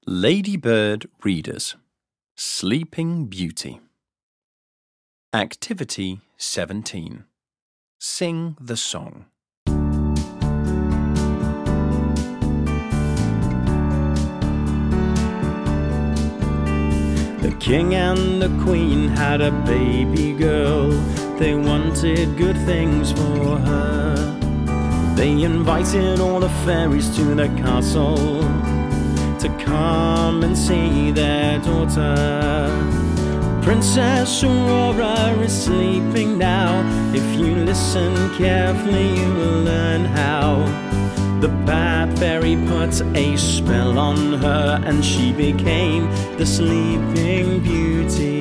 Ladybird Readers, Sleeping Beauty. Activity 17. Sing the song. The king and the queen had a baby girl. They wanted good things for her. They invited all the fairies to the castle to come and see their daughter. Princess Aurora is sleeping now. If you listen carefully, you will learn how. The bad fairy put a spell on her, and she became the Sleeping Beauty.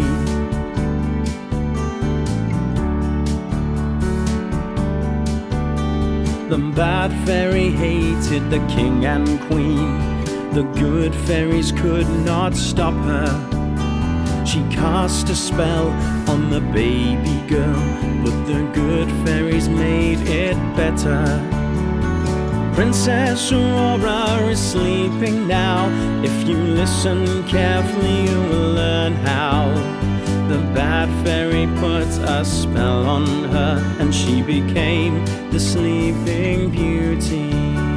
The bad fairy hated the king and queen. The good fairies could not stop her. She cast a spell on the baby girl, but the good fairies made it better. Princess Aurora is sleeping now. If you listen carefully, you will learn how. The bad fairy put a spell on her, and she became the Sleeping Beauty.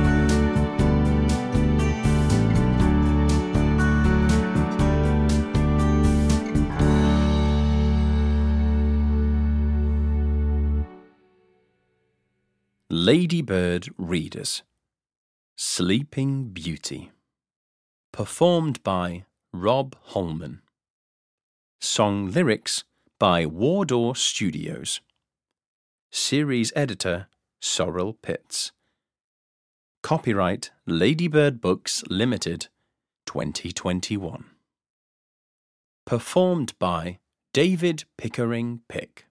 Ladybird Readers, Sleeping Beauty. Performed by Rob Holman. Song lyrics by Wardour Studios. Series editor Sorrel Pitts. Copyright Ladybird Books Limited, 2021. Performed by David Pickering Pick.